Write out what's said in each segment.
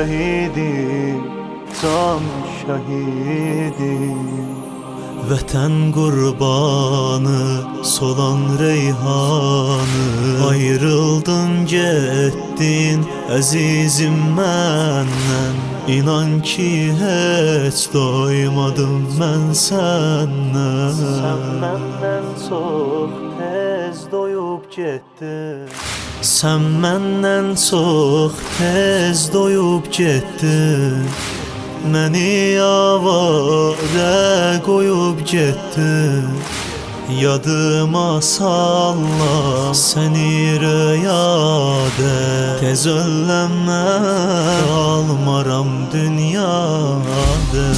şehidim, can şehidim. Vətən qurbanı, solan reyhanı, ayrıldın getdin əzizim məndən. İnan ki heç doymadım mən səndən. Sən məndən çox tez doyub getdin. Sən məndən çox tez doyub getdin. Məni avara qoyub getdin. Yadıma salla səni rüyada, tez ölləmə qalmaram dünyada.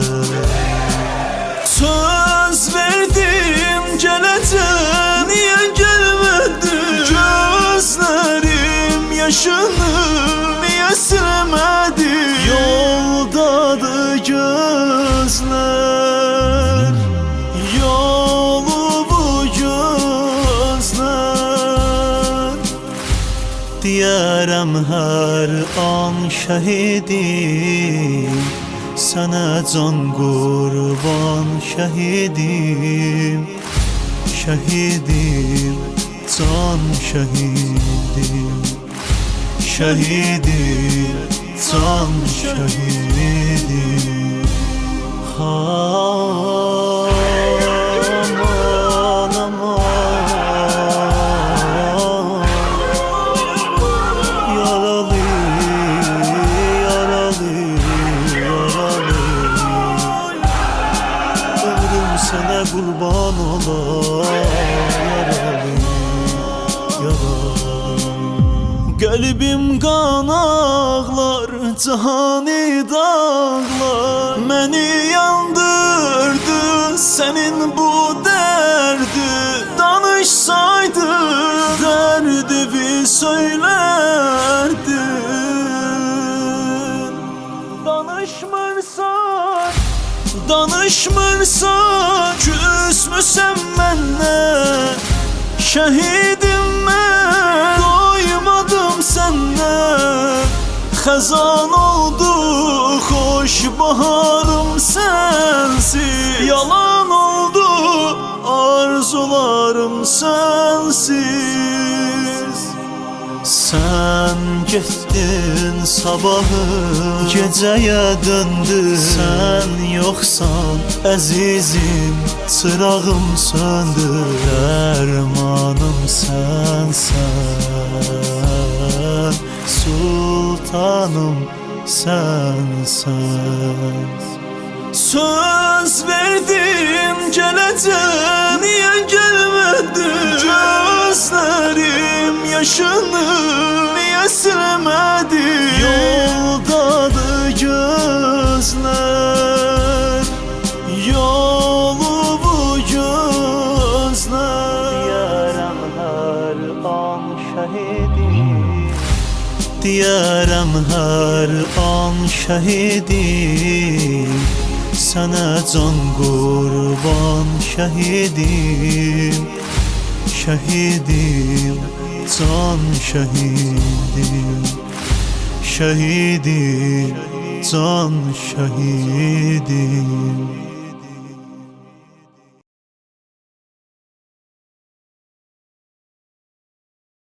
Söz verdim gələcəm, niyə gəlmədin? Gözlərim yaşını niyə silmədin? Yoldadır gözlər, yolu bu gözlər. Deyərəm hər an şəhidim, sənə can qurban şəhidim. Şəhidim, can şəhidim. Şəhidim, can şəhidim. Aman, aman, yaralı, yaralı, yaralı. Ömrüm sənə qurban ola, yaralı, yaralı. Qəlbim qan ağlar, cahani dağlar, məni yandırdı sənin bu dərdi. Danışsaydın dərdimi söylərdin. Danışmırsan küsmüsən məndən. Şəhidim mən, doymadım səndən. Xəzan oldu xoş baharım sənsiz. Yalan oldu arzularım sənsiz. Sən getdin sabahı gecəyə döndü. Sən yoxsan əzizim, çırağım söndü. Dərmanım sənsən, sultanım sənsən. Söz verdim gələcəm, niyə gəlmədin? Gözlərim yaşını niyə silmədin? Yoldadır gözlər, yolu bu gözlər. Diyərəm hər an şəhidim, Deyərəm hər an şəhidim, sənə can qurban şəhidim. Şəhidim, can şəhidim. Şəhidim, can şəhidim.